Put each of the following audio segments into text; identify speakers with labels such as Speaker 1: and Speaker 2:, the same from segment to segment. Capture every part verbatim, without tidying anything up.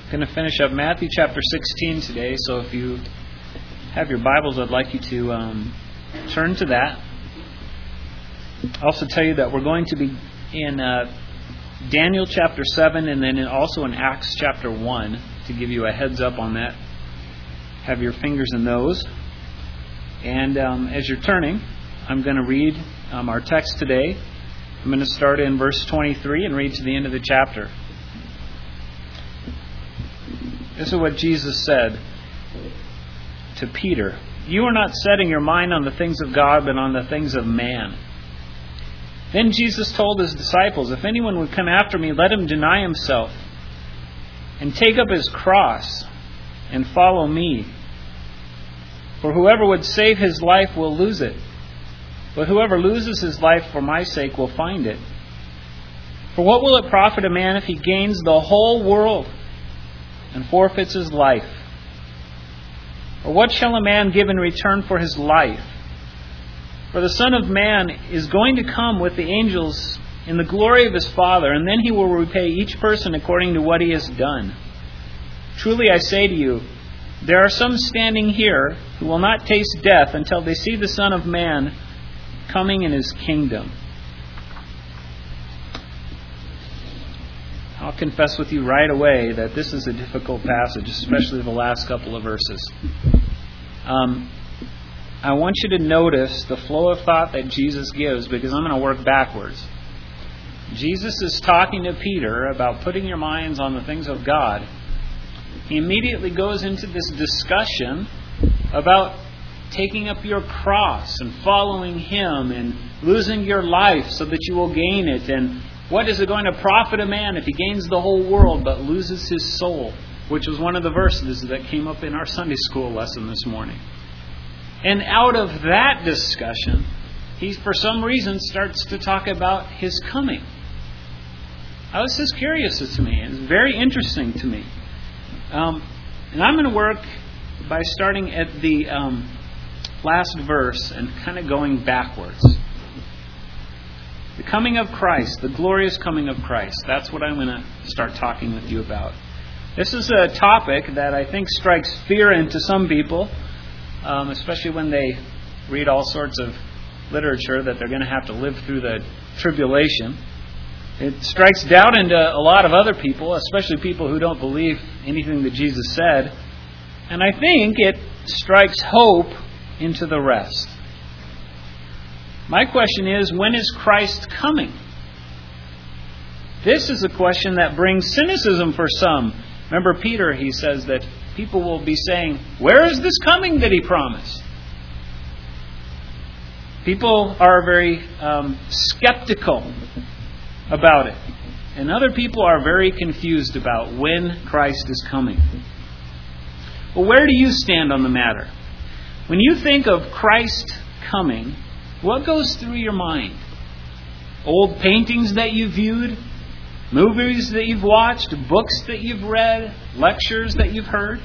Speaker 1: I'm going to finish up Matthew chapter sixteen today, so if you have your Bibles, I'd like you to um, turn to that. I'll also tell you that we're going to be in uh, Daniel chapter seven and then also in Acts chapter one, to give you a heads up on that. Have your fingers in those. And um, as you're turning, I'm going to read um, our text today. I'm going to start in verse twenty-three and read to the end of the chapter. This is what Jesus said to Peter. You are not setting your mind on the things of God, but on the things of man. Then Jesus told his disciples, if anyone would come after me, let him deny himself and take up his cross and follow me. For whoever would save his life will lose it. But whoever loses his life for my sake will find it. For what will it profit a man if he gains the whole world and forfeits his life? Or what shall a man give in return for his life? For the Son of Man is going to come with the angels in the glory of his Father, and then he will repay each person according to what he has done. Truly I say to you, there are some standing here who will not taste death until they see the Son of Man coming in his kingdom. I'll confess with you right away that this is a difficult passage, especially the last couple of verses. Um, I want you to notice the flow of thought that Jesus gives, because I'm going to work backwards. Jesus is talking to Peter about putting your minds on the things of God. He immediately goes into this discussion about taking up your cross and following Him and losing your life so that you will gain it. And what is it going to profit a man if he gains the whole world but loses his soul? Which was one of the verses that came up in our Sunday school lesson this morning. And out of that discussion, he for some reason starts to talk about His coming. Now, this is curious to me. It's very interesting to me. Um, and I'm going to work by starting at the um, last verse and kind of going backwards. The coming of Christ, the glorious coming of Christ. That's what I'm going to start talking with you about. This is a topic that I think strikes fear into some people, um, especially when they read all sorts of literature that they're going to have to live through the tribulation. It strikes doubt into a lot of other people, especially people who don't believe anything that Jesus said. And I think it strikes hope into the rest. My question is, when is Christ coming? This is a question that brings cynicism for some. Remember Peter, he says that people will be saying, where is this coming that he promised? People are very um, skeptical about it. And other people are very confused about when Christ is coming. Well, where do you stand on the matter? When you think of Christ coming, what goes through your mind? Old paintings that you viewed? Movies that you've watched? Books that you've read? Lectures that you've heard?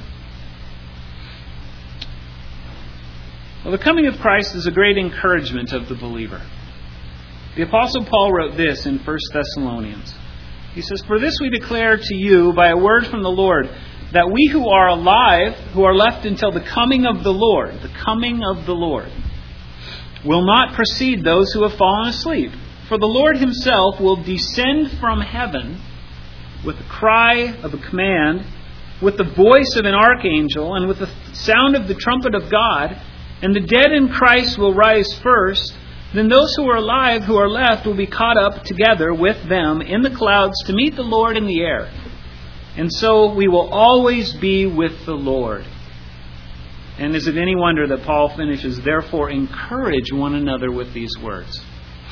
Speaker 1: Well, the coming of Christ is a great encouragement of the believer. The Apostle Paul wrote this in First Thessalonians. He says, for this we declare to you by a word from the Lord, that we who are alive, who are left until the coming of the Lord, the coming of the Lord, will not precede those who have fallen asleep. For the Lord Himself will descend from heaven with the cry of a command, with the voice of an archangel, and with the sound of the trumpet of God, and the dead in Christ will rise first. Then those who are alive, who are left, will be caught up together with them in the clouds to meet the Lord in the air. And so we will always be with the Lord. And is it any wonder that Paul finishes, therefore encourage one another with these words?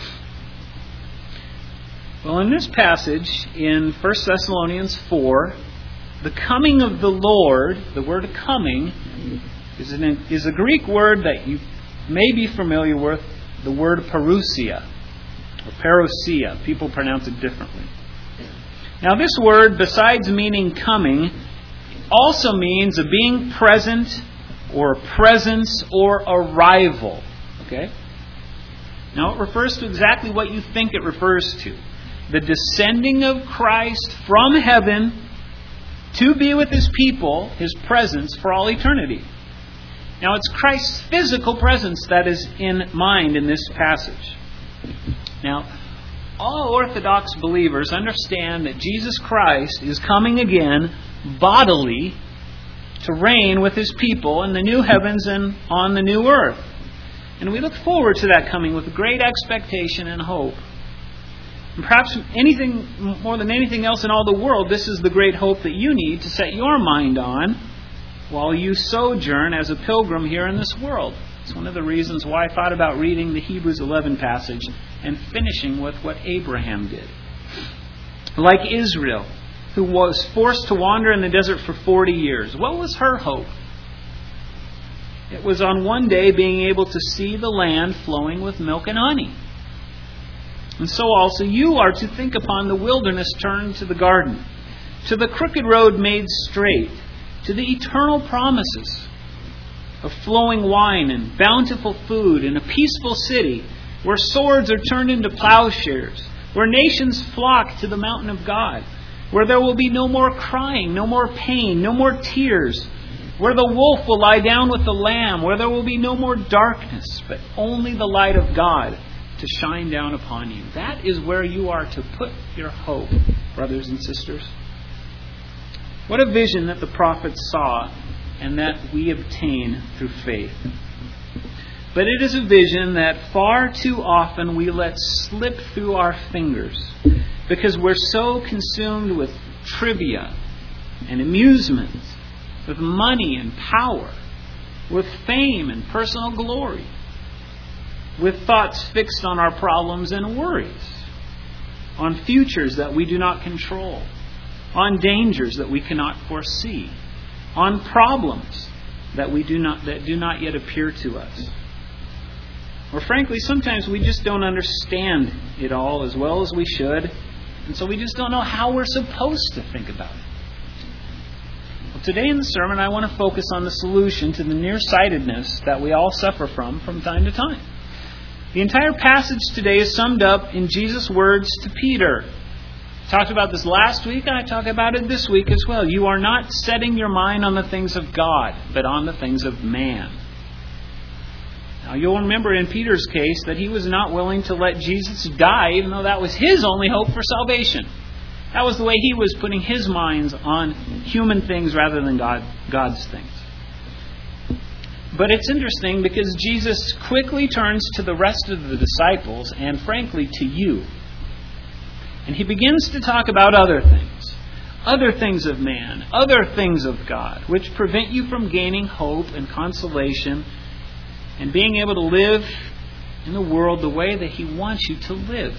Speaker 1: Well, in this passage in First Thessalonians four, the coming of the Lord, the word coming, is, an, is a Greek word that you may be familiar with, the word parousia, or parousia. People pronounce it differently. Now this word, besides meaning coming, also means a being present, or presence, or arrival. Okay? Now it refers to exactly what you think it refers to. The descending of Christ from heaven to be with His people, His presence, for all eternity. Now, it's Christ's physical presence that is in mind in this passage. Now, all Orthodox believers understand that Jesus Christ is coming again bodily to reign with His people in the new heavens and on the new earth. And we look forward to that coming with great expectation and hope. And perhaps anything more than anything else in all the world, this is the great hope that you need to set your mind on while you sojourn as a pilgrim here in this world. It's one of the reasons why I thought about reading the Hebrews eleven passage and finishing with what Abraham did. Like Israel, who was forced to wander in the desert for forty years. What was her hope? It was on one day being able to see the land flowing with milk and honey. And so also you are to think upon the wilderness turned to the garden, to the crooked road made straight, to the eternal promises of flowing wine and bountiful food in a peaceful city where swords are turned into plowshares, where nations flock to the mountain of God, where there will be no more crying, no more pain, no more tears, where the wolf will lie down with the lamb, where there will be no more darkness, but only the light of God to shine down upon you. That is where you are to put your hope, brothers and sisters. What a vision that the prophets saw and that we obtain through faith. But it is a vision that far too often we let slip through our fingers because we're so consumed with trivia and amusement, with money and power, with fame and personal glory, with thoughts fixed on our problems and worries, on futures that we do not control, on dangers that we cannot foresee, on problems that we do not that do not yet appear to us. Or frankly, sometimes we just don't understand it all as well as we should, and so we just don't know how we're supposed to think about it. Well, today in the sermon, I want to focus on the solution to the nearsightedness that we all suffer from from time to time. The entire passage today is summed up in Jesus' words to Peter. I talked about this last week, and I talk about it this week as well. You are not setting your mind on the things of God, but on the things of man. Now, you'll remember in Peter's case that he was not willing to let Jesus die, even though that was his only hope for salvation. That was the way he was putting his minds on human things rather than God, God's things. But it's interesting because Jesus quickly turns to the rest of the disciples and, frankly, to you. And he begins to talk about other things. Other things of man. Other things of God. Which prevent you from gaining hope and consolation and being able to live in the world the way that he wants you to live.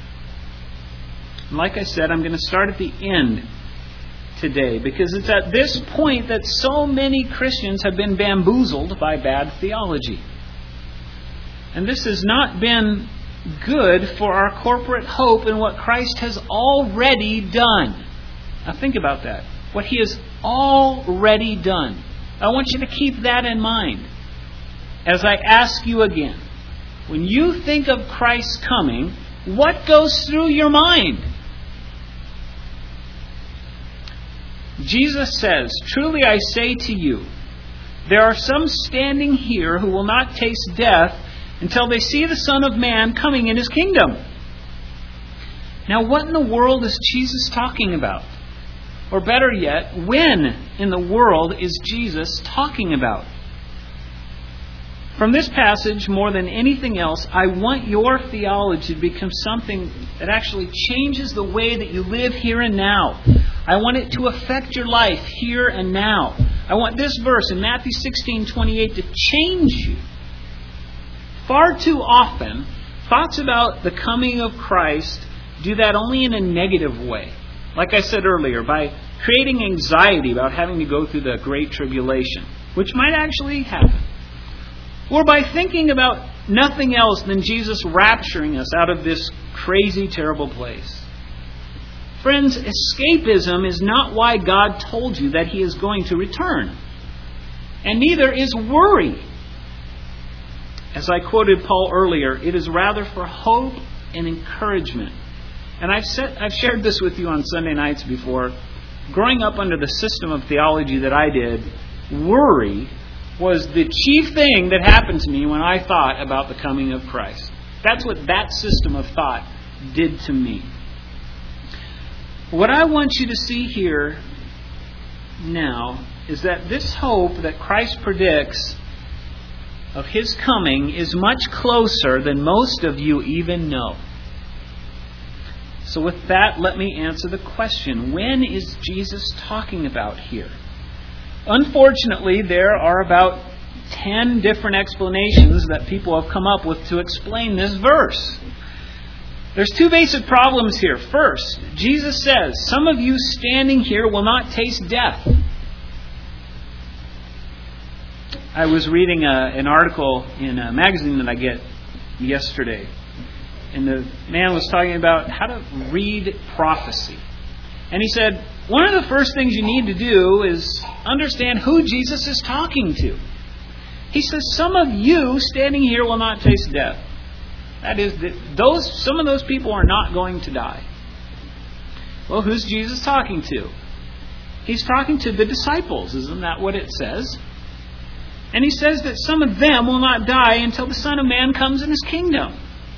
Speaker 1: And like I said, I'm going to start at the end today, because it's at this point that so many Christians have been bamboozled by bad theology. And this has not been good for our corporate hope in what Christ has already done. Now think about that. What He has already done. I want you to keep that in mind as I ask you again. When you think of Christ's coming, what goes through your mind? Jesus says, "Truly I say to you, there are some standing here who will not taste death until they see the Son of Man coming in His kingdom." Now, what in the world is Jesus talking about? Or better yet, when in the world is Jesus talking about? From this passage, more than anything else, I want your theology to become something that actually changes the way that you live here and now. I want it to affect your life here and now. I want this verse in Matthew sixteen twenty-eight to change you. Far too often, thoughts about the coming of Christ do that only in a negative way. Like I said earlier, by creating anxiety about having to go through the Great Tribulation, which might actually happen. Or by thinking about nothing else than Jesus rapturing us out of this crazy, terrible place. Friends, escapism is not why God told you that He is going to return. And neither is worry. As I quoted Paul earlier, it is rather for hope and encouragement. And I've said, I've shared this with you on Sunday nights before. growing up under the system of theology that I did, worry was the chief thing that happened to me when I thought about the coming of Christ. That's what that system of thought did to me. What I want you to see here now is that this hope that Christ predicts of His coming is much closer than most of you even know. So with that, let me answer the question, when is Jesus talking about here? Unfortunately, there are about ten different explanations that people have come up with to explain this verse. There's two basic problems here. First, Jesus says, some of you standing here will not taste death. I was reading a, an article in a magazine that I get yesterday. And the man was talking about how to read prophecy. And he said, one of the first things you need to do is understand who Jesus is talking to. He says, some of you standing here will not taste death. That is, that those some of those people are not going to die. Well, who's Jesus talking to? He's talking to the disciples. Isn't that what it says? And He says that some of them will not die until the Son of Man comes in His kingdom.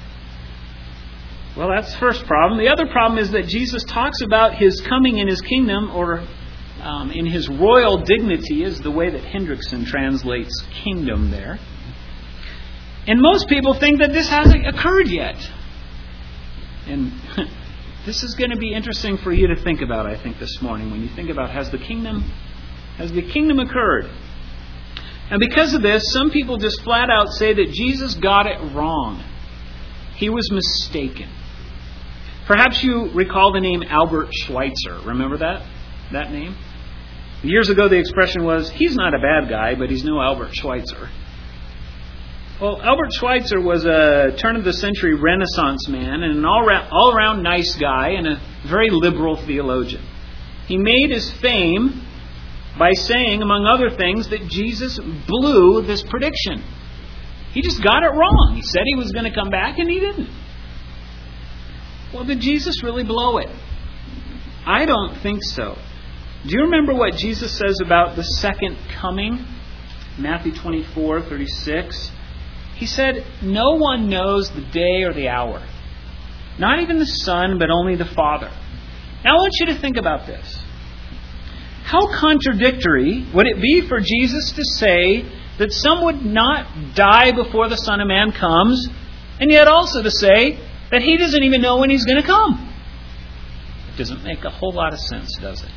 Speaker 1: Well, that's the first problem. The other problem is that Jesus talks about His coming in His kingdom, or um, in His royal dignity, is the way that Hendrickson translates kingdom there. And most people think that this hasn't occurred yet. And this is going to be interesting for you to think about, I think, this morning, when you think about, has the kingdom, has the kingdom occurred? And because of this, some people just flat out say that Jesus got it wrong. He was mistaken. Perhaps you recall the name Albert Schweitzer. Remember that? That name? Years ago the expression was, he's not a bad guy, but he's no Albert Schweitzer. Well, Albert Schweitzer was a turn-of-the-century Renaissance man and an all-around, all-around nice guy and a very liberal theologian. He made his fame by saying, among other things, that Jesus blew this prediction. He just got it wrong. He said He was going to come back and He didn't. Well, did Jesus really blow it? I don't think so. Do you remember what Jesus says about the second coming? Matthew twenty-four thirty-six. He said, no one knows the day or the hour. Not even the Son, but only the Father. Now I want you to think about this. How contradictory would it be for Jesus to say that some would not die before the Son of Man comes, and yet also to say that He doesn't even know when He's going to come? It doesn't make a whole lot of sense, does it?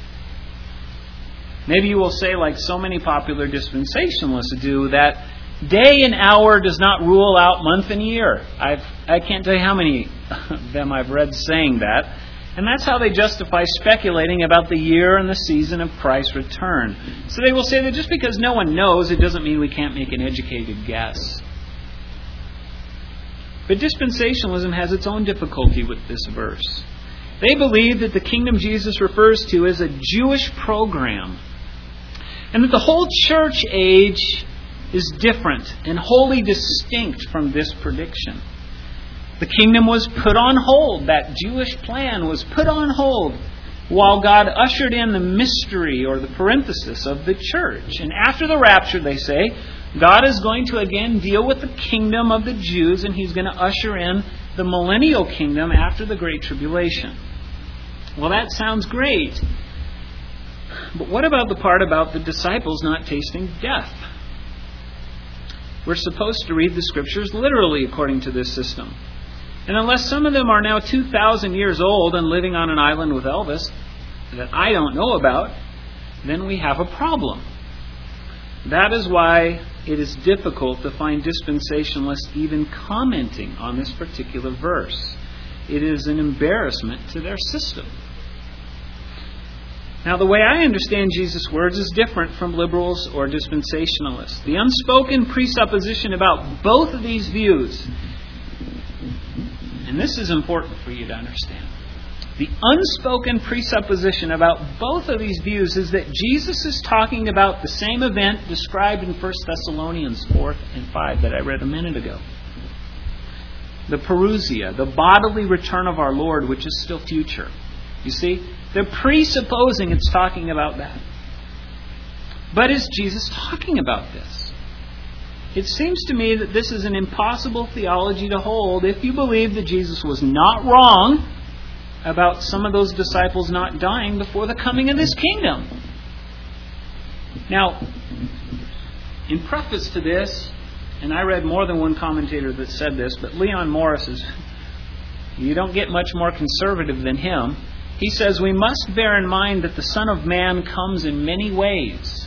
Speaker 1: Maybe you will say, like so many popular dispensationalists do, that day and hour does not rule out month and year. I've, I can't tell you how many of them I've read saying that. And that's how they justify speculating about the year and the season of Christ's return. So they will say that just because no one knows, it doesn't mean we can't make an educated guess. But dispensationalism has its own difficulty with this verse. They believe that the kingdom Jesus refers to is a Jewish program, and that the whole church age is different and wholly distinct from this prediction. The kingdom was put on hold. That Jewish plan was put on hold while God ushered in the mystery, or the parenthesis, of the church. And after the rapture, they say, God is going to again deal with the kingdom of the Jews, and He's going to usher in the millennial kingdom after the Great Tribulation. Well, that sounds great. But what about the part about the disciples not tasting death? We're supposed to read the Scriptures literally according to this system. And unless some of them are now two thousand years old and living on an island with Elvis that I don't know about, then we have a problem. That is why it is difficult to find dispensationalists even commenting on this particular verse. It is an embarrassment to their system. Now, the way I understand Jesus' words is different from liberals or dispensationalists. The unspoken presupposition about both of these views, and this is important for you to understand, the unspoken presupposition about both of these views is that Jesus is talking about the same event described in First Thessalonians four and five that I read a minute ago. The parousia, the bodily return of our Lord, which is still future. You see? They're presupposing it's talking about that. But is Jesus talking about this? It seems to me that this is an impossible theology to hold if you believe that Jesus was not wrong about some of those disciples not dying before the coming of this kingdom. Now, in preface to this, and I read more than one commentator that said this, but Leon Morris is, you don't get much more conservative than him. He says, we must bear in mind that the Son of Man comes in many ways.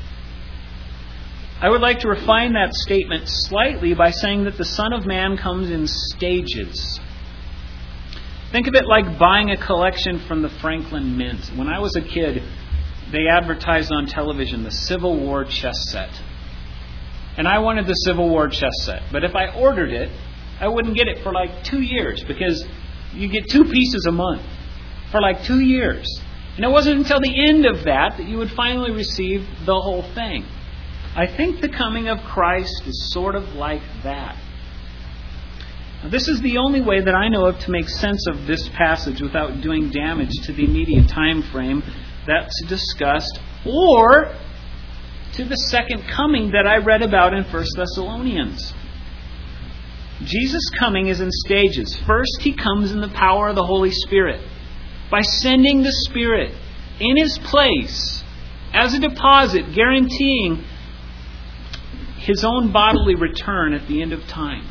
Speaker 1: I would like to refine that statement slightly by saying that the Son of Man comes in stages. Think of it like buying a collection from the Franklin Mint. When I was a kid, they advertised on television the Civil War chess set. And I wanted the Civil War chess set. But if I ordered it, I wouldn't get it for like two years because you get two pieces a month for like two years. And it wasn't until the end of that that you would finally receive the whole thing. I think the coming of Christ is sort of like that. Now, this is the only way that I know of to make sense of this passage without doing damage to the immediate time frame that's discussed, or to the second coming that I read about in First Thessalonians. Jesus' coming is in stages. First, He comes in the power of the Holy Spirit by sending the Spirit in His place as a deposit, guaranteeing His own bodily return at the end of time.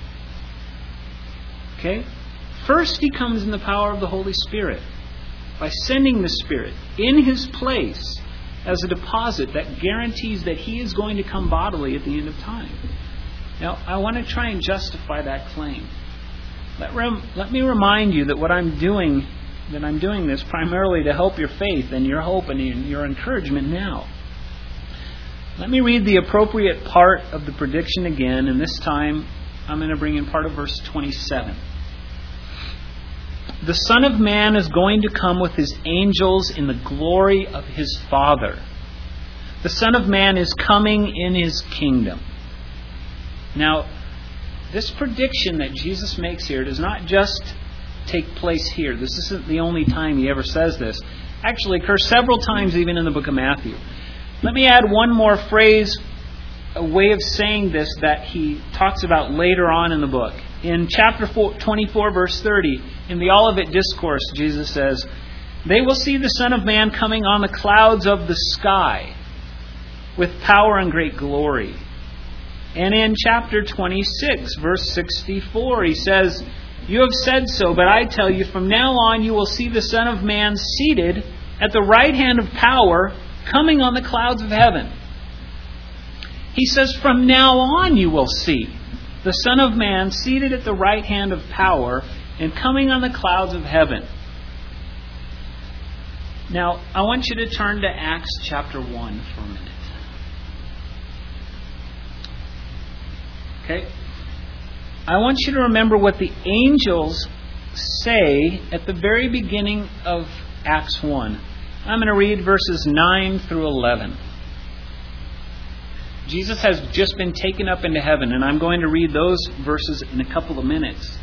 Speaker 1: Okay? First, He comes in the power of the Holy Spirit by sending the Spirit in His place as a deposit that guarantees that He is going to come bodily at the end of time. Now, I want to try and justify that claim. Let, rem- let me remind you that what I'm doing, that I'm doing this primarily to help your faith and your hope and your encouragement now. Let me read the appropriate part of the prediction again, and this time I'm going to bring in part of verse twenty-seven. The Son of Man is going to come with His angels in the glory of His Father. The Son of Man is coming in His kingdom. Now, this prediction that Jesus makes here does not just take place here. This isn't the only time He ever says this. Actually, it occurs several times even in the book of Matthew. Let me add one more phrase, a way of saying this that He talks about later on in the book. In chapter twenty-four, verse thirty, in the Olivet Discourse, Jesus says, "They will see the Son of Man coming on the clouds of the sky with power and great glory." And in chapter twenty-six, verse sixty-four, He says, "You have said so, but I tell you, from now on you will see the Son of Man seated at the right hand of power, coming on the clouds of heaven." He says, from now on you will see the Son of Man seated at the right hand of power and coming on the clouds of heaven. Now, I want you to turn to Acts chapter one for a minute. Okay? I want you to remember what the angels say at the very beginning of Acts one. I'm going to read verses nine through eleven. Jesus has just been taken up into heaven, and I'm going to read those verses in a couple of minutes.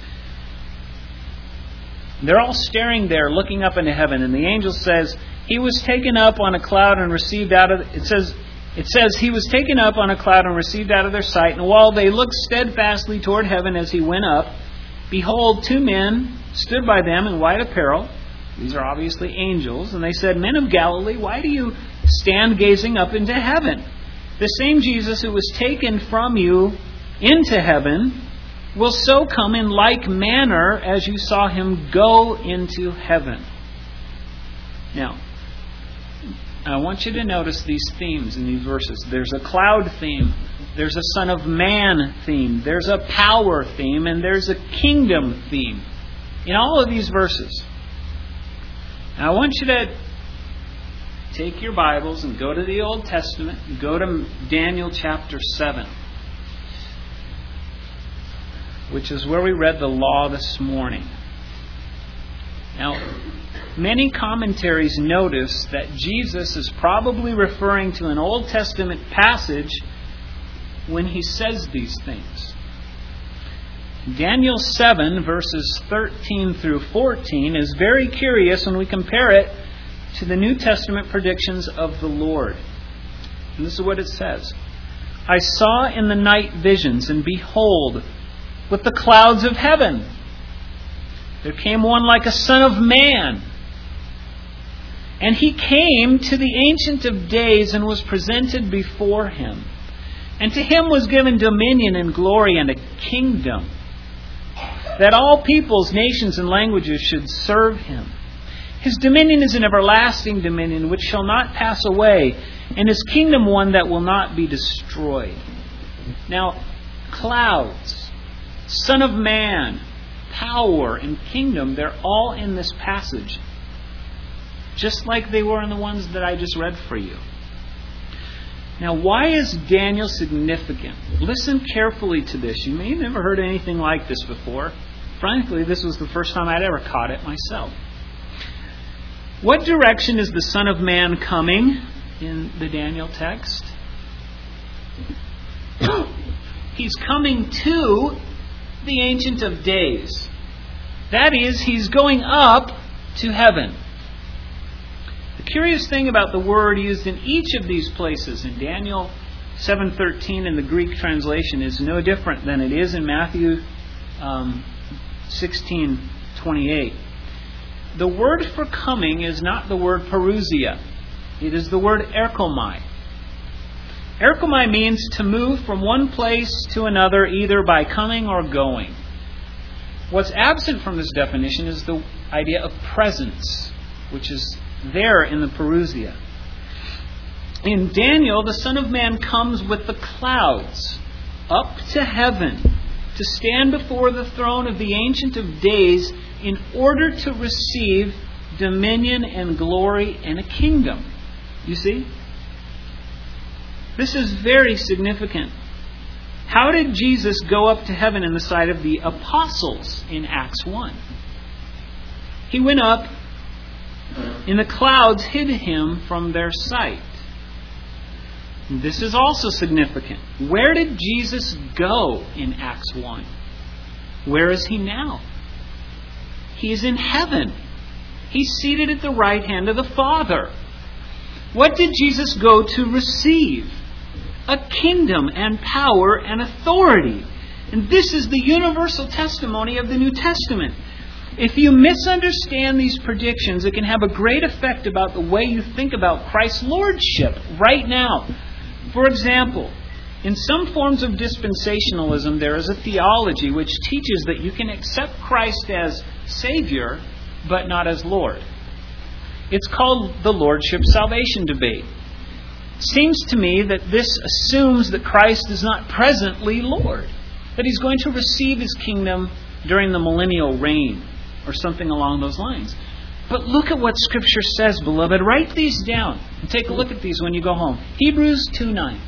Speaker 1: They're all staring there, looking up into heaven, and the angel says, He was taken up on a cloud and received out of... It says, it says, He was taken up on a cloud and received out of their sight, and while they looked steadfastly toward heaven as He went up, behold, two men stood by them in white apparel. These are obviously angels, and they said, Men of Galilee, why do you stand gazing up into heaven? The same Jesus who was taken from you into heaven will so come in like manner as you saw Him go into heaven. Now, I want you to notice these themes in these verses. There's a cloud theme. There's a Son of Man theme. There's a power theme. And there's a kingdom theme in all of these verses. Now, I want you to take your Bibles and go to the Old Testament and go to Daniel chapter seven, which is where we read the law this morning. Now, many commentaries notice that Jesus is probably referring to an Old Testament passage when He says these things. Daniel seven, verses thirteen through fourteen, is very curious when we compare it to the New Testament predictions of the Lord. And this is what it says. I saw in the night visions, and behold, with the clouds of heaven, there came one like a son of man. And he came to the Ancient of Days and was presented before him. And to him was given dominion and glory and a kingdom, that all peoples, nations, and languages should serve him. His dominion is an everlasting dominion which shall not pass away, and his kingdom one that will not be destroyed. Now, clouds, Son of Man, power, and kingdom, they're all in this passage, just like they were in the ones that I just read for you. Now, why is Daniel significant? Listen carefully to this. You may have never heard anything like this before. Frankly, this was the first time I'd ever caught it myself. What direction is the Son of Man coming in the Daniel text? He's coming to the Ancient of Days. That is, he's going up to heaven. The curious thing about the word used in each of these places, in Daniel seven thirteen in the Greek translation, is no different than it is in Matthew um, sixteen twenty-eight. The word for coming is not the word parousia. It is the word erchomai. Erchomai means to move from one place to another either by coming or going. What's absent from this definition is the idea of presence, which is there in the parousia. In Daniel, the Son of Man comes with the clouds up to heaven to stand before the throne of the Ancient of Days in order to receive dominion and glory and a kingdom. You see? This is very significant. How did Jesus go up to heaven in the sight of the apostles in Acts one? He went up, and the clouds hid him from their sight. This is also significant. Where did Jesus go in Acts one? Where is he now? He is in heaven. He's seated at the right hand of the Father. What did Jesus go to receive? A kingdom and power and authority. And this is the universal testimony of the New Testament. If you misunderstand these predictions, it can have a great effect about the way you think about Christ's lordship right now. For example, in some forms of dispensationalism, there is a theology which teaches that you can accept Christ as Savior, but not as Lord. It's called the Lordship Salvation debate. It seems to me that this assumes that Christ is not presently Lord, that He's going to receive His kingdom during the millennial reign, or something along those lines. But look at what Scripture says, beloved. Write these down and take a look at these when you go home. Hebrews two nine.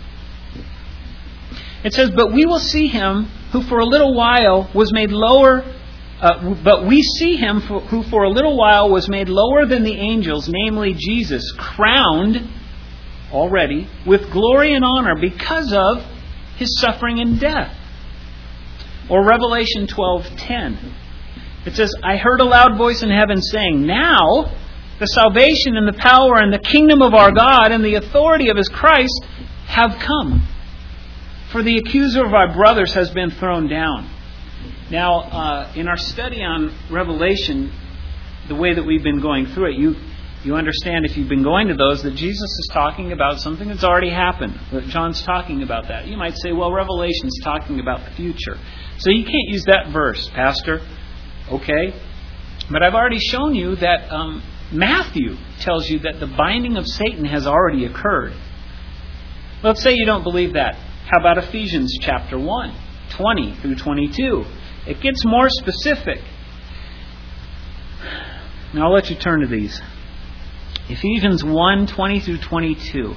Speaker 1: It says, "But we will see Him who for a little while was made lower, uh, but we see Him for, who for a little while was made lower than the angels, namely Jesus, crowned already with glory and honor because of His suffering and death." Or Revelation twelve ten. It says, "I heard a loud voice in heaven saying, 'Now the salvation and the power and the kingdom of our God and the authority of His Christ have come. For the accuser of our brothers has been thrown down.'" Now, uh, in our study on Revelation, the way that we've been going through it, you you understand, if you've been going to those, that Jesus is talking about something that's already happened. That John's talking about that. You might say, well, Revelation's talking about the future, so you can't use that verse, Pastor. Okay, but I've already shown you that um, Matthew tells you that the binding of Satan has already occurred. Let's say you don't believe that. How about Ephesians chapter one, twenty through twenty-two? It gets more specific. Now I'll let you turn to these. Ephesians one, twenty through twenty-two.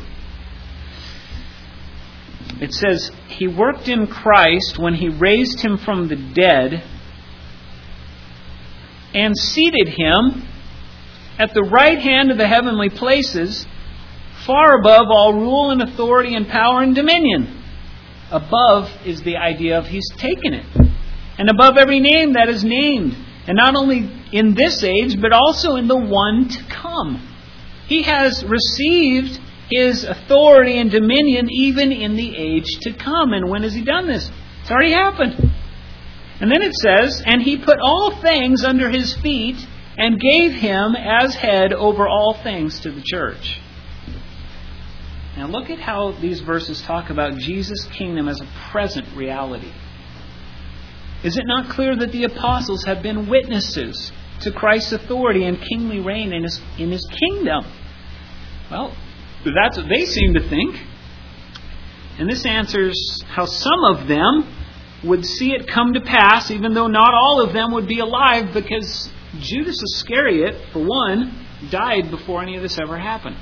Speaker 1: It says, "He worked in Christ when He raised Him from the dead and seated Him at the right hand of the heavenly places, far above all rule and authority and power and dominion." Above is the idea of He's taken it. and above every name that is named, and not only in this age, but also in the one to come. He has received His authority and dominion even in the age to come. And when has He done this? It's already happened. And then it says, and He put all things under His feet and gave Him as head over all things to the church. Now look at how these verses talk about Jesus' kingdom as a present reality. Is it not clear that the apostles have been witnesses to Christ's authority and kingly reign in His, in His kingdom? Well, that's what they seem to think. And this answers how some of them would see it come to pass, even though not all of them would be alive, because Judas Iscariot, for one, died before any of this ever happened.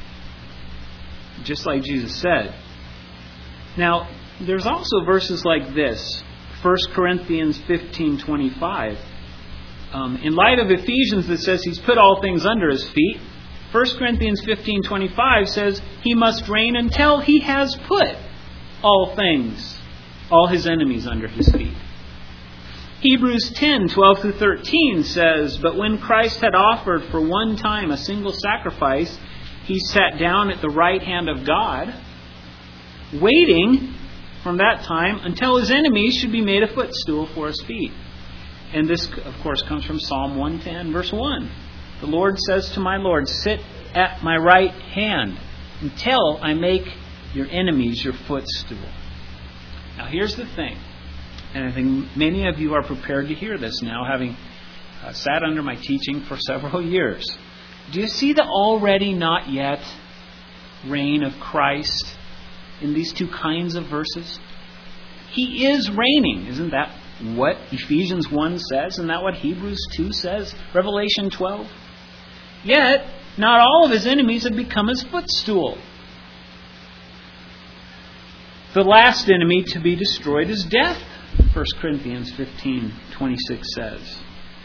Speaker 1: Just like Jesus said. Now, there's also verses like this. First Corinthians fifteen twenty-five. Um, in light of Ephesians that says He's put all things under His feet, First Corinthians fifteen twenty-five says He must reign until He has put all things, all His enemies under His feet. Hebrews ten twelve through thirteen says, but when Christ had offered for one time a single sacrifice, He sat down at the right hand of God, waiting from that time until His enemies should be made a footstool for His feet. And this, of course, comes from Psalm one ten, verse one. The Lord says to my Lord, sit at my right hand until I make your enemies your footstool. Now here's the thing, and I think many of you are prepared to hear this now, having uh, sat under my teaching for several years. Do you see the already not yet reign of Christ in these two kinds of verses? He is reigning. Isn't that what Ephesians one says? Isn't that what Hebrews two says? Revelation twelve? Yet, not all of His enemies have become His footstool. The last enemy to be destroyed is death, First Corinthians fifteen twenty-six says.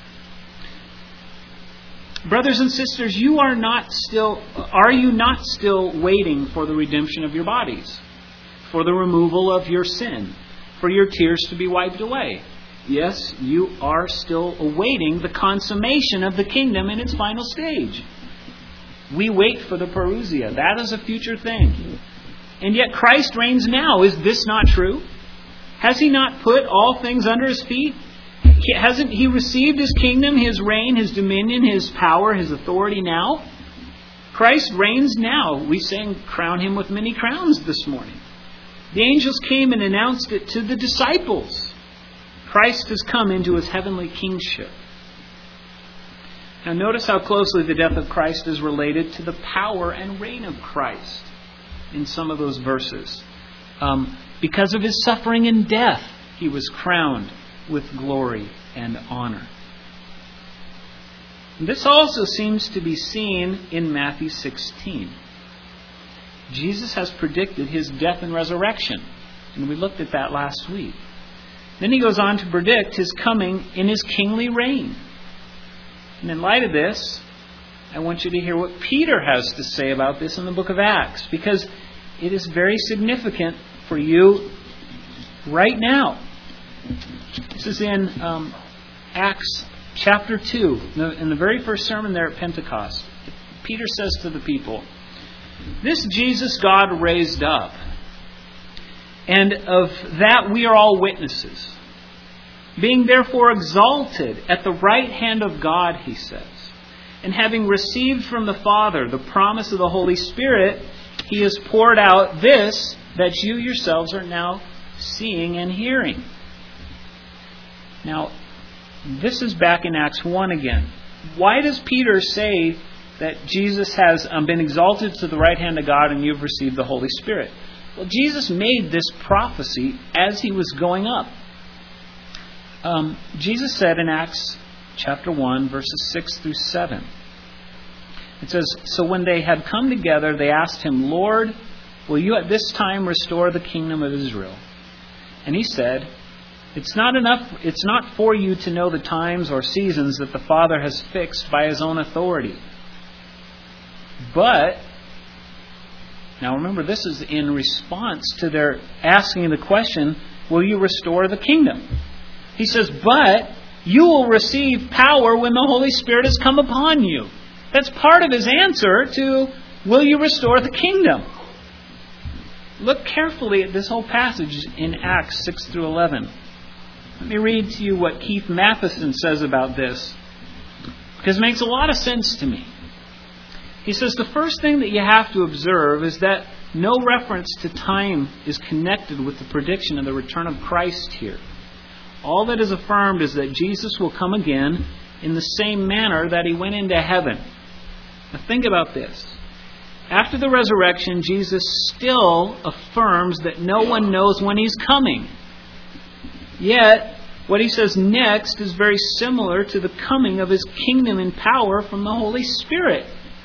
Speaker 1: Brothers and sisters, you are not still are you not still waiting for the redemption of your bodies, for the removal of your sin, for your tears to be wiped away? Yes, you are still awaiting the consummation of the kingdom in its final stage. We wait for the parousia. That is a future thing. And yet Christ reigns now. Is this not true? Has He not put all things under His feet? Hasn't He received His kingdom, His reign, His dominion, His power, His authority now? Christ reigns now. We sang crown Him with many crowns this morning. The angels came and announced it to the disciples. Christ has come into His heavenly kingship. Now notice how closely the death of Christ is related to the power and reign of Christ in some of those verses. Um, because of His suffering and death, He was crowned with glory and honor. And this also seems to be seen in Matthew sixteen. Jesus has predicted His death and resurrection, and we looked at that last week. Then He goes on to predict His coming in His kingly reign. And in light of this, I want you to hear what Peter has to say about this in the book of Acts, because it is very significant for you right now. This is in um, Acts chapter two, in the very first sermon there at Pentecost. Peter says to the people, this Jesus God raised up, and of that we are all witnesses. Being therefore exalted at the right hand of God, he says, and having received from the Father the promise of the Holy Spirit, He has poured out this that you yourselves are now seeing and hearing. Now, this is back in Acts one again. Why does Peter say that Jesus has um, been exalted to the right hand of God and you've received the Holy Spirit? Well, Jesus made this prophecy as He was going up. Um, Jesus said in Acts chapter one, verses six through seven. It says, so when they had come together, they asked Him, Lord, will you at this time restore the kingdom of Israel? And He said, It's not enough. It's not for you to know the times or seasons that the Father has fixed by His own authority. But, now remember, this is in response to their asking the question, will you restore the kingdom? He says, but you will receive power when the Holy Spirit has come upon you. That's part of his answer to, will you restore the kingdom? Look carefully at this whole passage in Acts six through eleven. Let me read to you what Keith Matheson says about this, because it makes a lot of sense to me. He says, the first thing that you have to observe is that no reference to time is connected with the prediction of the return of Christ here. All that is affirmed is that Jesus will come again in the same manner that he went into heaven. Now think about this. After the resurrection, Jesus still affirms that no one knows when he's coming. Yet, what he says next is very similar to the coming of his kingdom in power from the Holy Spirit.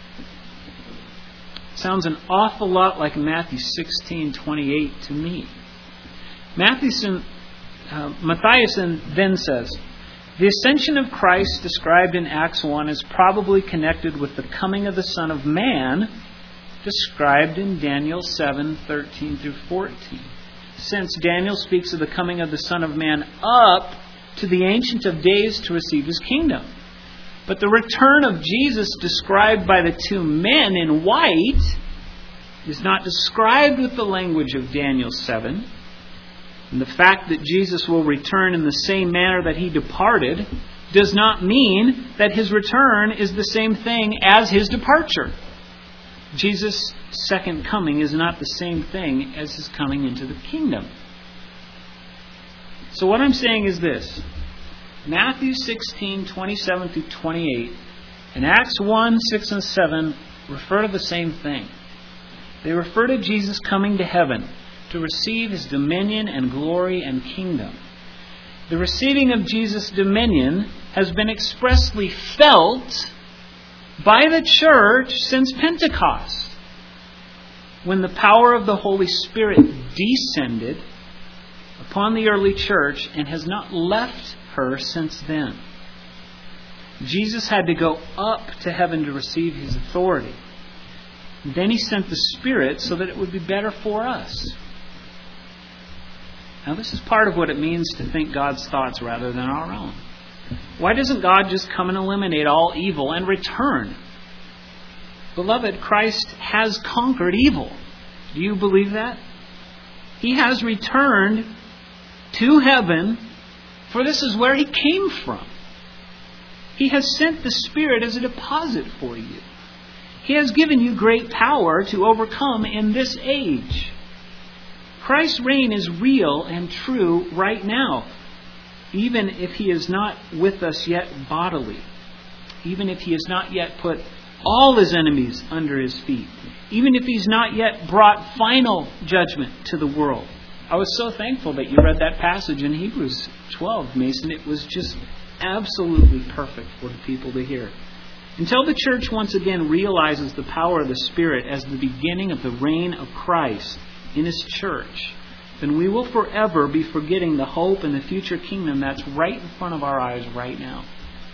Speaker 1: Sounds an awful lot like Matthew sixteen twenty-eight to me. Matthewson, uh, Matthiasen then says, the ascension of Christ described in Acts one is probably connected with the coming of the Son of Man described in Daniel seven thirteen through fourteen. Since Daniel speaks of the coming of the Son of Man up to the Ancient of Days to receive his kingdom. But the return of Jesus described by the two men in white is not described with the language of Daniel seven. And the fact that Jesus will return in the same manner that he departed does not mean that his return is the same thing as his departure. Jesus' second coming is not the same thing as his coming into the kingdom. So what I'm saying is this. Matthew sixteen twenty-seven through twenty-eight and Acts one six and seven refer to the same thing. They refer to Jesus coming to heaven to receive his dominion and glory and kingdom. The receiving of Jesus' dominion has been expressly felt by the church since Pentecost, when the power of the Holy Spirit descended upon the early church and has not left her since then. Jesus had to go up to heaven to receive his authority. Then he sent the Spirit so that it would be better for us. Now this is part of what it means to think God's thoughts rather than our own. Why doesn't God just come and eliminate all evil and return? Beloved, Christ has conquered evil. Do you believe that? He has returned to heaven, for this is where he came from. He has sent the Spirit as a deposit for you. He has given you great power to overcome in this age. Christ's reign is real and true right now, even if he is not with us yet bodily, even if he has not yet put all his enemies under his feet, even if he's not yet brought final judgment to the world. I was so thankful that you read that passage in Hebrews twelve, Mason. It was just absolutely perfect for the people to hear. Until the church once again realizes the power of the Spirit as the beginning of the reign of Christ in his church, then we will forever be forgetting the hope and the future kingdom that's right in front of our eyes right now.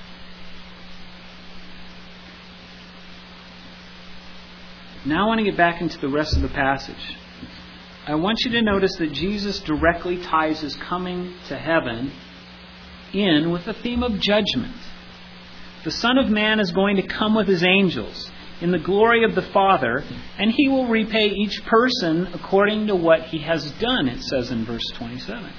Speaker 1: Now I want to get back into the rest of the passage. I want you to notice that Jesus directly ties his coming to heaven in with the theme of judgment. The Son of Man is going to come with his angels in the glory of the Father, and he will repay each person according to what he has done, it says in verse twenty-seven.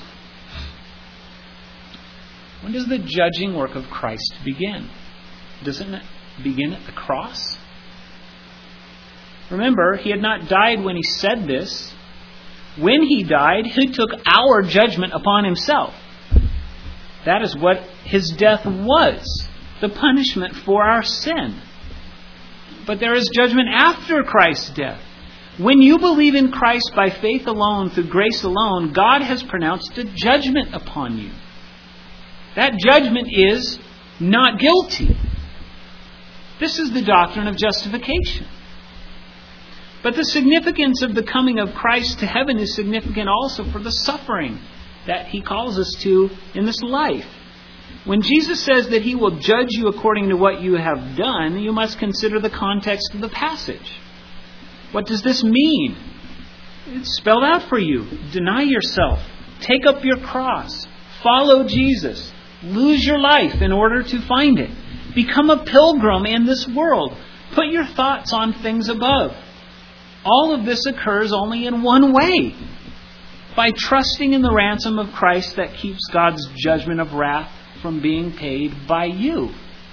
Speaker 1: When does the judging work of Christ begin? Doesn't it begin at the cross? Remember, he had not died when he said this. When he died, he took our judgment upon himself. That is what his death was, the punishment for our sin. But there is judgment after Christ's death. When you believe in Christ by faith alone, through grace alone, God has pronounced a judgment upon you. That judgment is not guilty. This is the doctrine of justification. But the significance of the coming of Christ to heaven is significant also for the suffering that he calls us to in this life. When Jesus says that he will judge you according to what you have done, you must consider the context of the passage. What does this mean? It's spelled out for you. Deny yourself. Take up your cross. Follow Jesus. Lose your life in order to find it. Become a pilgrim in this world. Put your thoughts on things above. All of this occurs only in one way. By trusting in the ransom of Christ that keeps God's judgment of wrath from being paid by you.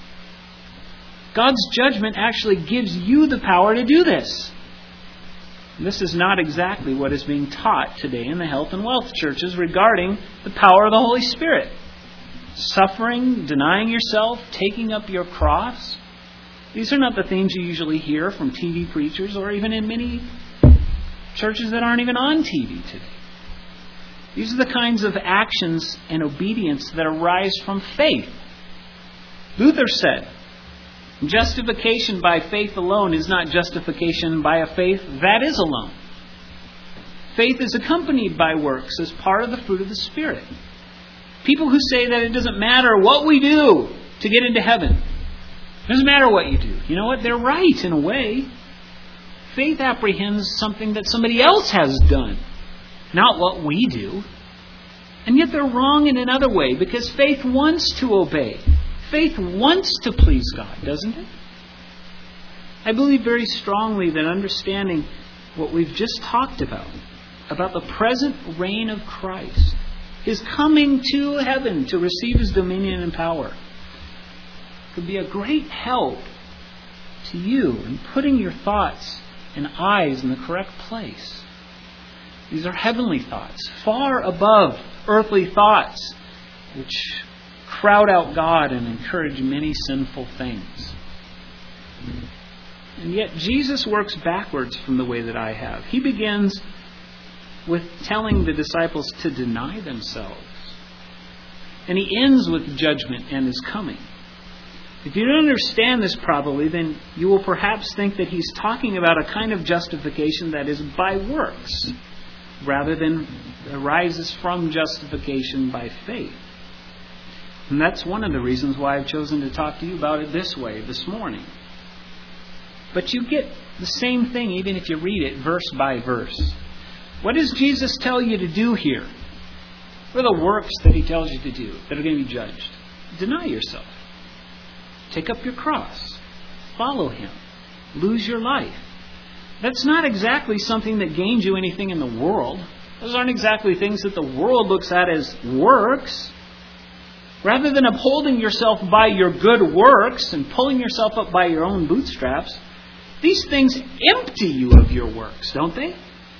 Speaker 1: God's judgment actually gives you the power to do this. This is not exactly what is being taught today in the health and wealth churches regarding the power of the Holy Spirit. Suffering, denying yourself, taking up your cross. These are not the things you usually hear from T V preachers or even in many churches that aren't even on T V today. These are the kinds of actions and obedience that arise from faith. Luther said, justification by faith alone is not justification by a faith that is alone. Faith is accompanied by works as part of the fruit of the Spirit. People who say that it doesn't matter what we do to get into heaven. It doesn't matter what you do. You know what? They're right in a way. Faith apprehends something that somebody else has done, not what we do. And yet they're wrong in another way, because faith wants to obey. Faith wants to please God, doesn't it? I believe very strongly that understanding what we've just talked about, about the present reign of Christ, His coming to heaven to receive His dominion and power, could be a great help to you in putting your thoughts and eyes in the correct place. These are heavenly thoughts, far above earthly thoughts, which crowd out God and encourage many sinful things. And yet Jesus works backwards from the way that I have. He begins with telling the disciples to deny themselves. And He ends with judgment and His coming. If you don't understand this properly, then you will perhaps think that He's talking about a kind of justification that is by works, rather than arises from justification by faith. And that's one of the reasons why I've chosen to talk to you about it this way this morning. But you get the same thing even if you read it verse by verse. What does Jesus tell you to do here? What are the works that He tells you to do that are going to be judged? Deny yourself. Take up your cross. Follow Him. Lose your life. That's not exactly something that gains you anything in the world. Those aren't exactly things that the world looks at as works. Rather than upholding yourself by your good works and pulling yourself up by your own bootstraps, these things empty you of your works, don't they?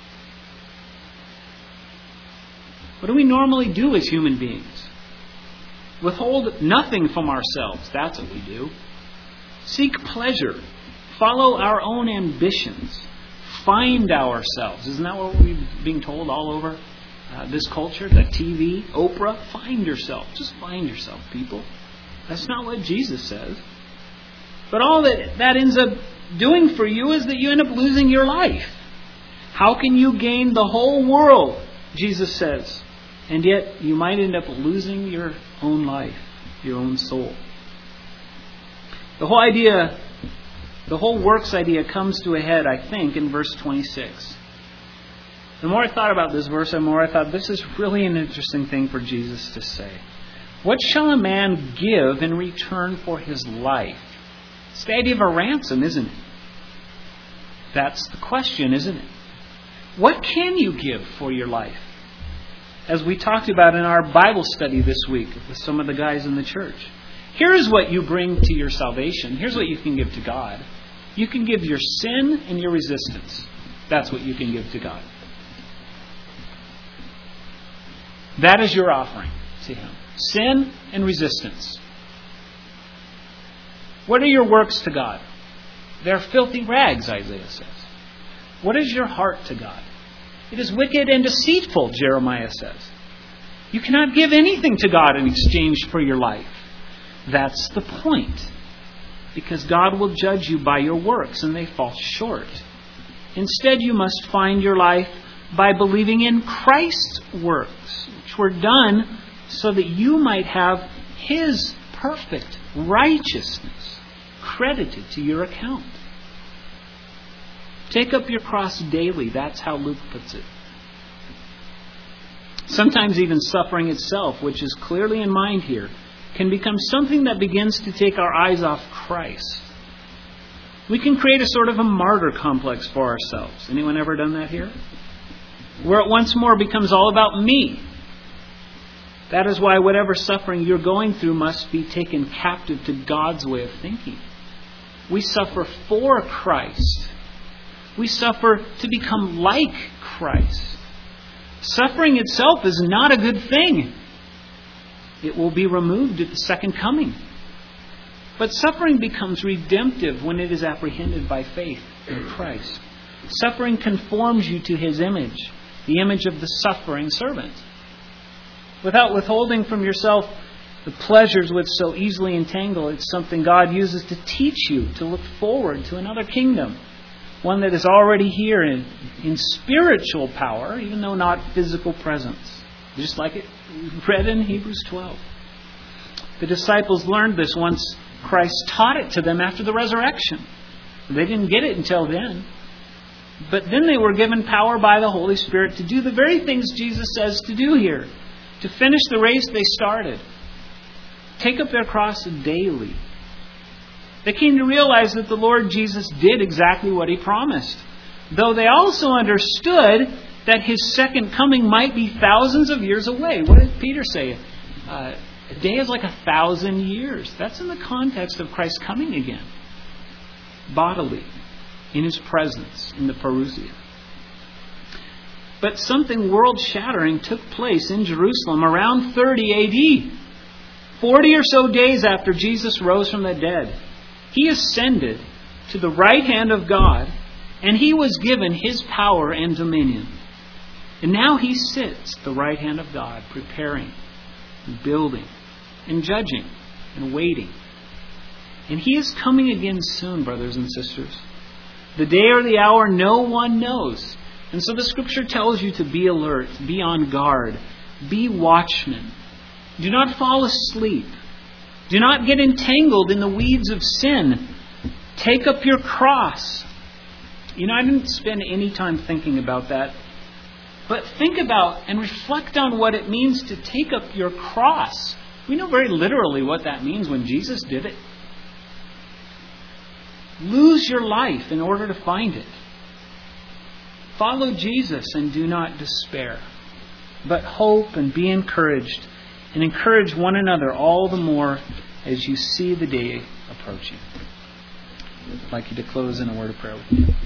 Speaker 1: What do we normally do as human beings? Withhold nothing from ourselves. That's what we do. Seek pleasure. Follow our own ambitions. Find ourselves. Isn't that what we're being told all over uh, this culture? The T V, Oprah. Find yourself. Just find yourself, people. That's not what Jesus says. But all that that ends up doing for you is that you end up losing your life. How can you gain the whole world, Jesus says, and yet you might end up losing your own life, your own soul? The whole idea, the whole works idea comes to a head, I think, in verse twenty-six. The more I thought about this verse, the more I thought this is really an interesting thing for Jesus to say. What shall a man give in return for his life? It's the idea of a ransom, isn't it? That's the question, isn't it? What can you give for your life? As we talked about in our Bible study this week with some of the guys in the church. Here's what you bring to your salvation. Here's what you can give to God. You can give your sin and your resistance. That's what you can give to God. That is your offering to Him. Sin and resistance. What are your works to God? They're filthy rags, Isaiah says. What is your heart to God? It is wicked and deceitful, Jeremiah says. You cannot give anything to God in exchange for your life. That's the point. Because God will judge you by your works, and they fall short. Instead, you must find your life by believing in Christ's works, which were done so that you might have His perfect righteousness credited to your account. Take up your cross daily. That's how Luke puts it. Sometimes even suffering itself, which is clearly in mind here, can become something that begins to take our eyes off Christ. We can create a sort of a martyr complex for ourselves. Anyone ever done that here? Where it once more becomes all about me. That is why whatever suffering you're going through must be taken captive to God's way of thinking. We suffer for Christ. We suffer to become like Christ. Suffering itself is not a good thing. It will be removed at the second coming. But suffering becomes redemptive when it is apprehended by faith in Christ. Suffering conforms you to His image, the image of the suffering servant. Without withholding from yourself the pleasures which so easily entangle, it's something God uses to teach you to look forward to another kingdom. One that is already here in, in spiritual power, even though not physical presence. Just like it read in Hebrews twelve. The disciples learned this once Christ taught it to them after the resurrection. They didn't get it until then. But then they were given power by the Holy Spirit to do the very things Jesus says to do here. To finish the race they started. Take up their cross daily. They came to realize that the Lord Jesus did exactly what He promised. Though they also understood that His second coming might be thousands of years away. What did Peter say? Uh, a day is like a thousand years. That's in the context of Christ coming again. Bodily. In His presence. In the parousia. But something world-shattering took place in Jerusalem around thirty A D. Forty or so days after Jesus rose from the dead. He ascended to the right hand of God, and He was given His power and dominion. And now He sits at the right hand of God, preparing, and building, and judging, and waiting. And He is coming again soon, brothers and sisters. The day or the hour no one knows. And so the Scripture tells you to be alert, be on guard, be watchmen. Do not fall asleep. Do not get entangled in the weeds of sin. Take up your cross. You know, I didn't spend any time thinking about that. But think about and reflect on what it means to take up your cross. We know very literally what that means when Jesus did it. Lose your life in order to find it. Follow Jesus and do not despair, but hope and be encouraged, and encourage one another all the more as you see the day approaching. I'd like you to close in a word of prayer with me.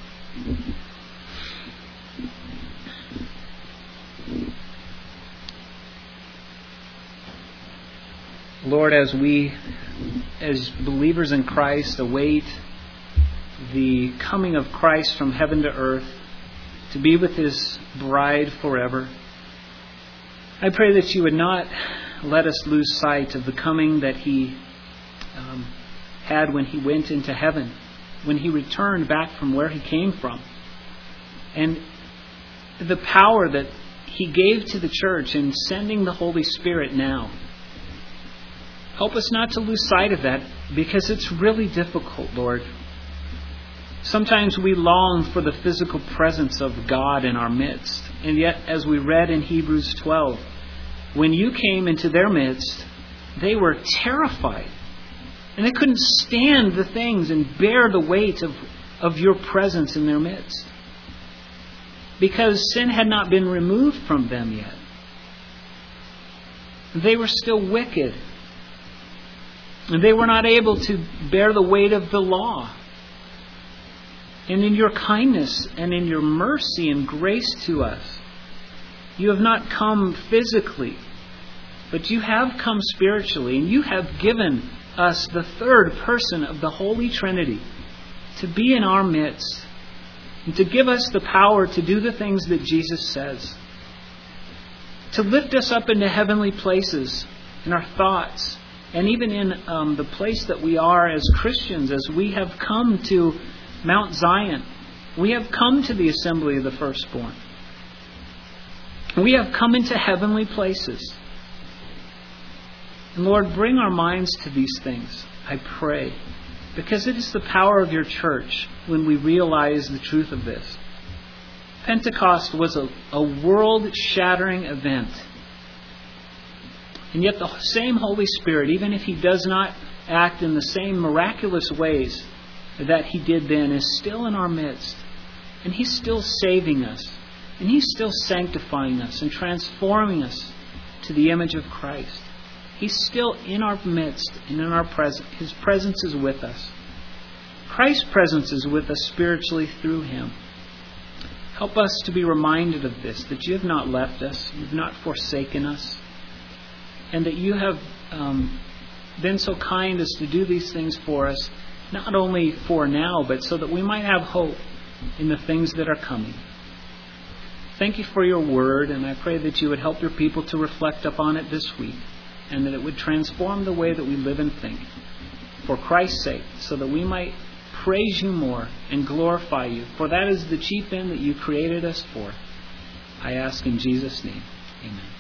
Speaker 1: Lord, as we, as believers in Christ, await the coming of Christ from heaven to earth, to be with His bride forever, I pray that You would not let us lose sight of the coming that He um, had when He went into heaven, when He returned back from where He came from, and the power that He gave to the church in sending the Holy Spirit now. Help us not to lose sight of that, because it's really difficult, Lord. Sometimes we long for the physical presence of God in our midst. And yet, as we read in Hebrews twelve, when You came into their midst, they were terrified. And they couldn't stand the things and bear the weight of, of Your presence in their midst. Because sin had not been removed from them yet. They were still wicked. And they were not able to bear the weight of the law. And in Your kindness and in Your mercy and grace to us, You have not come physically, but You have come spiritually, and You have given us the third person of the Holy Trinity to be in our midst and to give us the power to do the things that Jesus says, to lift us up into heavenly places in our thoughts, and even in um, the place that we are as Christians, as we have come to Mount Zion. We have come to the assembly of the firstborn. We have come into heavenly places. And Lord, bring our minds to these things, I pray, because it is the power of Your church when we realize the truth of this. Pentecost was a, a world-shattering event. And yet the same Holy Spirit, even if He does not act in the same miraculous ways that He did then, is still in our midst. And He's still saving us. And He's still sanctifying us and transforming us to the image of Christ. He's still in our midst and in our presence. His presence is with us. Christ's presence is with us spiritually through Him. Help us to be reminded of this, that You have not left us, You've not forsaken us, and that You have um, been so kind as to do these things for us, not only for now, but so that we might have hope in the things that are coming. Thank You for Your word, and I pray that You would help Your people to reflect upon it this week, and that it would transform the way that we live and think, for Christ's sake, so that we might praise You more and glorify You, for that is the chief end that You created us for. I ask in Jesus' name. Amen.